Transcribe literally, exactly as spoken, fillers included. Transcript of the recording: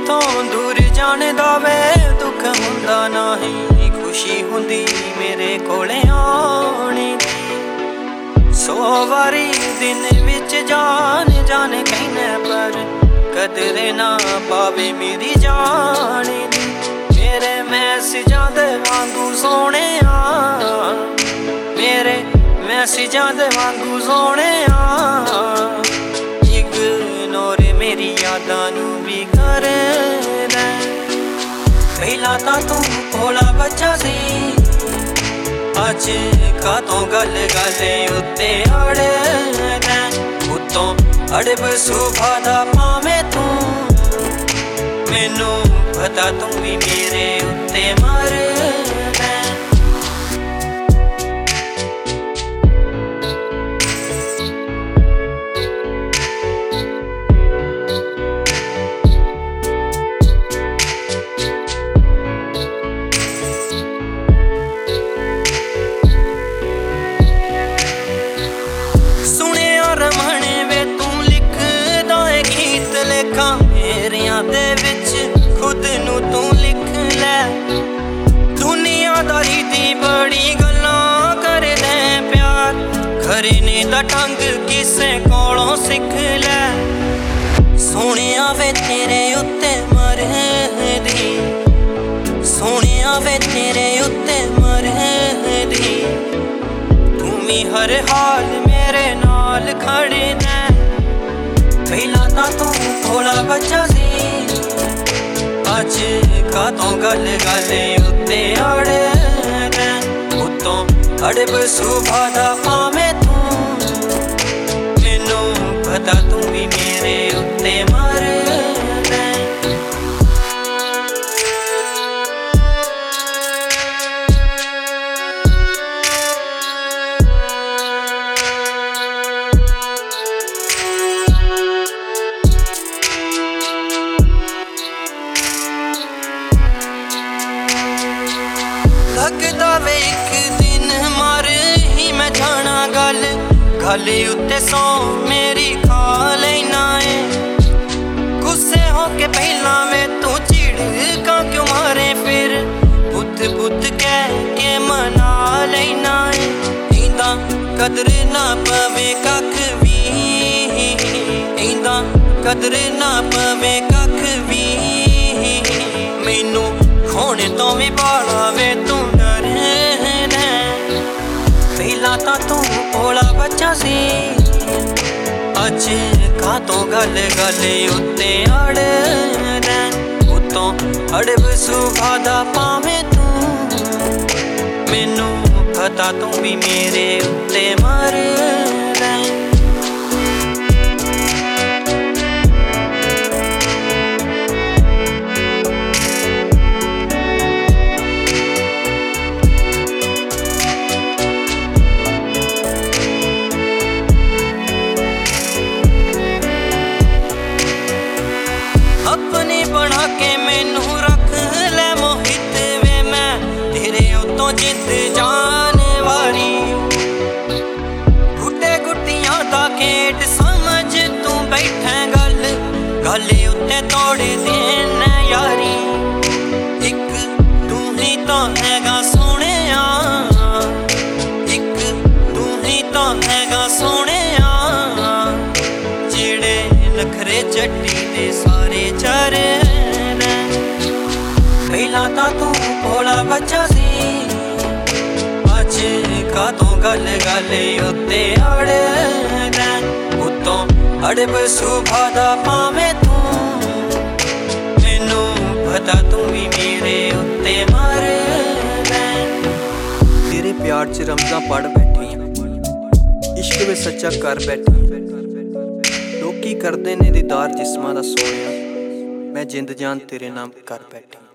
ਮੈਥੋਂ ਦੂਰ ਜਾਣ ਦਾ ਵੇ ਦੁੱਖ ਹੁੰਦਾ ਨਹੀਂ, ਖੁਸ਼ੀ ਹੁੰਦੀ ਮੇਰੇ ਕੋਲੇ ਆਉਣੀ ਦੀ। ਸੌ ਵਾਰੀ ਦਿਨ ਵਿੱਚ ਜਾਨ ਜਾਨ ਕਹਿਨੇ ਪਰ ਕਦਰ ਨਾ ਪਾਵੇ ਮੇਰੀ ਜਾਨ ਦੀ। ਮੇਰੇ ਮੈਸੇਜਾਂ ਦੇ ਵਾਂਗੂ ਸੋਹਣਿਆ, ਮੇਰੇ ਮੈਸੇਜਾਂ ਦੇ ਵਾਂਗੂ ਸੋਹਣਿਆ, ਇਗਨੋਰ ਮੇਰੀ ਯਾਦਾਂ ਨੂੰ ਵੀ ਕਰਦਾ। ਪਹਿਲਾਂ ਤਾਂ ਤੂੰ ਭੋਲਾ ਬੱਚਾ ਸੀ, ਅੱਜ ਕਾਤੋਂ ਗੱਲ ਗੱਲ ਉੱਤੇ ਅੜਦਾ। ਉੱਤੋਂ ਅੜਬ ਸੁਭਾ ਦਾ ਭਾਵੇਂ ਤੂੰ, ਮੈਨੂੰ ਪਤਾ ਤੂੰ ਵੀ ਮੇਰੇ ਉੱਤੇ ਮਰਦਾ। ਸੁਣਿਆ ਰਮਣੇ ਵੇ ਤੂੰ ਲਿਖਦਾ ਏ ਗੀਤ, ਲੇਖਾਂ ਮੇਰਿਆਂ ਦੇ ਵਿੱਚ ਖੁਦ ਨੂੰ ਤੂੰ ਲਿਖ ਲੈ। ਦੁਨੀਆਦਾਰੀ ਦੀ ਬੜੀ ਗੱਲਾਂ ਕਰਦੇ ਪਿਆਰ, ਖਰੇ ਨੇ ਤਾਂ ਢੰਗ ਕਿਸੇ ਕੋਲੋਂ ਸਿੱਖ ਲੈ। ਸੋਹਣਿਆ ਵੇ ਤੇਰੇ ਉੱਤੇ ਮਰਦੀ, ਸੋਹਣਿਆ ਵੇ ਤੇਰੇ ਉੱਤੇ ਮਰਦੀ, ਤੂੰ ਵੀ ਹਰ ਹਾਲ ਮੇਰੇ ਨਾਲ ਖੜਦਾ। ਪਹਿਲਾਂ ਤਾਂ ਤੂੰ ਭੋਲਾ ਬੱਚਾ ਸੀ, ਅੱਜ ਕਾਤੋਂ ਗੱਲ ਗੱਲ ਉੱਤੇ ਅੜਦਾ। ਉੱਤੋਂ ਅੜਬ ਸੁਭਾ ਦਾ ਭਾਵੇਂ ਤੂੰ, ਮੈਨੂੰ ਪਤਾ ਤੂੰ ਵੀ ਮੇਰੇ ਉੱਤੇ ਮਰਦਾ। ਲੱਗਦਾ ਵੇ ਇੱਕ ਦਿਨ ਮਰ ਹੀ ਮੈਂ ਜਾਣਾ, ਗੱਲ ਗੱਲ ਉੱਤੇ ਸੌ ਮੇਰੀ ਖਾ ਲੈਣਾ ਏ। ਗੁੱਸੇ ਹੋ ਕੇ ਪਹਿਲਾਂ ਵੇ ਤੂੰ ਝਿੜਕਾਂ ਕਿਉਂ ਮਾਰੇ, ਫਿਰ ਬੁੱਧ ਬੁੱਧ ਕਹਿ ਕੇ ਮਨਾ ਲੈਣਾ ਏ। ਇੰਦਾ ਕਦਰ ਨਾ ਪਵੇ ਕੱਖ ਵੀ, ਇੰਦਾ ਕਦਰ ਨਾ ਪਵੇ ਕੱਖ ਵੀ, ਮੈਨੂੰ ਖੋਣ ਤੋਂ ਵੀ ਬਾਲਾ ਵੇ ਤੂੰ ਡਰਦਾ। ਪਹਿਲਾਂ ਤਾਂ ਤੂੰ ਭੋਲਾ ਬੱਚਾ ਸੀ, ਅੱਜ ਕਾਤੋਂ ਗੱਲ ਗੱਲ ਉੱਤੇ ਅੜਦਾ। ਉੱਤੋਂ ਅੜਬ ਸੁਭਾ ਦਾ ਭਾਵੇਂ ਤੂੰ, ਮੈਨੂੰ ਪਤਾ ਤੂੰ ਵੀ ਮੇਰੇ ਉੱਤੇ ਮਰਦਾ। ਆਪਣੀ ਬਣਾ ਕੇ ਮੈਨੂੰ ਰੱਖ ਲੈ ਮੋਹਿਤ ਵੇ, ਮੈਂ ਤੇਰੇ ਉੱਤੋਂ ਜਿੱਤ ਜਾਣ ਵਾਲੀ। ਗੁੱਟੇ ਗੁੱਟੀਆਂ ਦਾ ਖੇਡ ਸਮਝ ਤੂੰ ਬੈਠਾ, ਗੱਲ ਗੱਲ ਉੱਤੇ ਤੋੜ ਦੇਣਾ ਯਾਰੀ। ਇੱਕ ਤੂੰ ਹੀ ਤਾਂ ਹੈਗਾ ਸੋਹਣਿਆ, ਇੱਕ ਤੂੰ ਹੀ ਤਾਂ ਹੈਗਾ ਸੋਹਣਿਆ, ਜਿਹੜੇ ਨਖਰੇ ਚੱਟੀ ਦੇ ਸਾਰੇ ਚਰਨਾ। ਪਹਿਲਾਂ ਤਾਂ ਤੂੰ ਭੋਲਾ ਬੱਚਾ ਸੀ, ਅੱਜ ਕਾਤੋਂ ਗੱਲ ਗੱਲ ਉੱਤੇ ਅੜਦਾ। ਉੱਤੋਂ ਅੜਬ ਸੁਭਾ ਦਾ ਭਾਵੇਂ ਤੂੰ, ਮੈਨੂੰ ਪਤਾ ਤੂੰ ਵੀ ਮੇਰੇ ਉੱਤੇ ਮਰਦਾ। ਤੇਰੇ ਪਿਆਰ ਚ ਰਮਜ਼ਾਂ ਪੜ ਬੈਠੀ ਆਂ, ਇਸ਼ਕ ਵਿੱਚ ਸੱਚਾ ਕਰ ਬੈਠੀ ਆਂ। ਲੋਕੀ ਕਰਦੇ ਨੇ ਦੀਦਾਰ ਜਿਸਮਾਂ ਦਾ ਸੋਹਣਿਆ, ਮੈਂ ਜਿੰਦ ਜਾਨ ਤੇਰੇ ਨਾਮ ਕਰ ਬੈਠੀ।